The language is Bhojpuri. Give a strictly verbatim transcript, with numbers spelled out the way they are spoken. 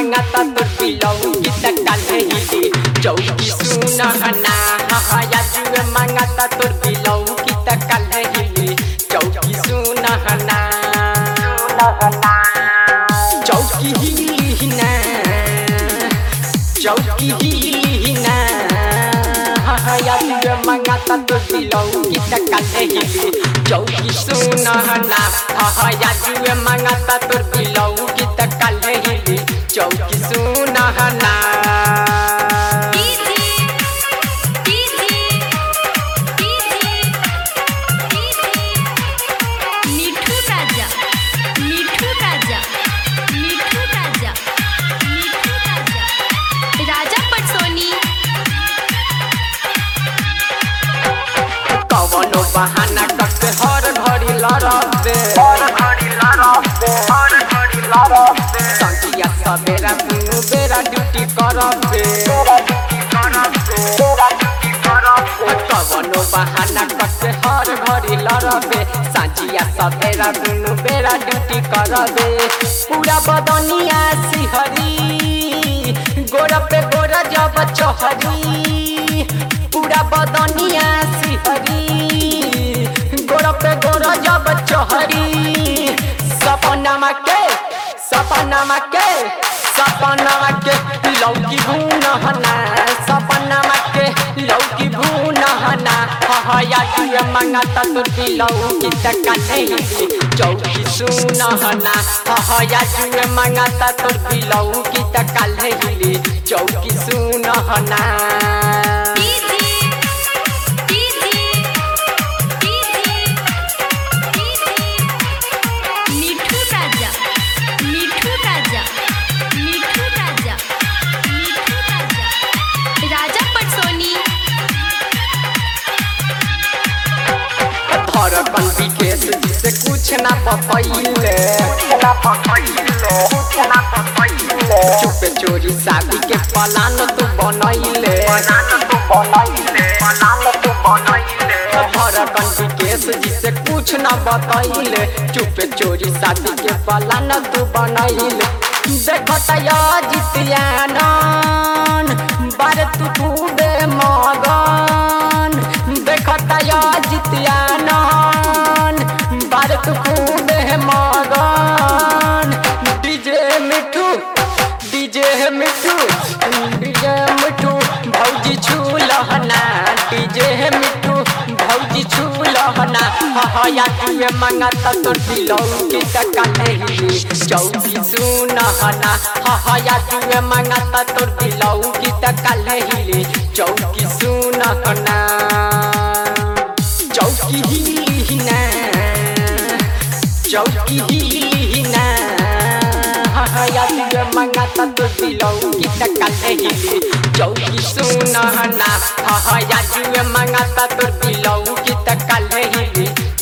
मंगाता तोर पिलऊ की तकाल हिली चौकी सुनहना या जुए मंगाता तोर पिलऊ की तकाल हिली चौकी सुनहना चौकी हिली ना चौकी हिली ना या जुए मंगाता तोर पिलऊ की तकाल हिली चौकी सुनहना या जुए मंगाता तोर पिलऊ की तकाल हिली चौकी सुनहना कवनो बहाना करके हर घड़ी लड़बे हर घड़ी लड़बे हर घड़ी लड़बे संगिया सवेरा दुनु बेरा ड्यूटी करबे बेरा ड्यूटी करबे बेरा ड्यूटी करबे कवनो बहाना करके हर घड़ी लड़बे संगिया सवेरा दुनु बेरा ड्यूटी करबे पूरा बदनिया सिहरी गोरा पे गोरा जब चहरी पूरा बदनिया सिहरी गोरा पे गोरा जब चहरी सपना के सपना के सपना के लौकी भूनहना सपना के लौकी भूनहना या जुए मंगाता तोर पिलऊ की तकाल हिली चौकी सुनहना या जुए मंगाता तोर पिलऊ की तकाल हिली चौकी सुनहना धड़कन विकेश जिसे कुछ ना पपैले चुपे चोरी शादी के प्लान तू बनैले धड़कन विकेश जिसे कुछ ना बतैले चुपे चोरी शादी के प्लान तू बनैले देखता जितियान बारे तू खूबे मगन देखता जितियान बारे तू खूबे मगन DJ Mithu DJ Mithu DJ Mithu भौजी छूलहना डीजे मिठू भौजी छूलहना या जुए मंगाता तोर पिलऊ की तकाल हिली चौकी सुनहना या जुए मंगाता तोर पिलऊ की तकाल हिली चौकी सुनहना चौकी हिली ना चौकी हिली ना या जुए मंगाता तोर पिलऊ की तकाल हिली चौकी सुनहना या जुए मंगाता तोर पिलऊ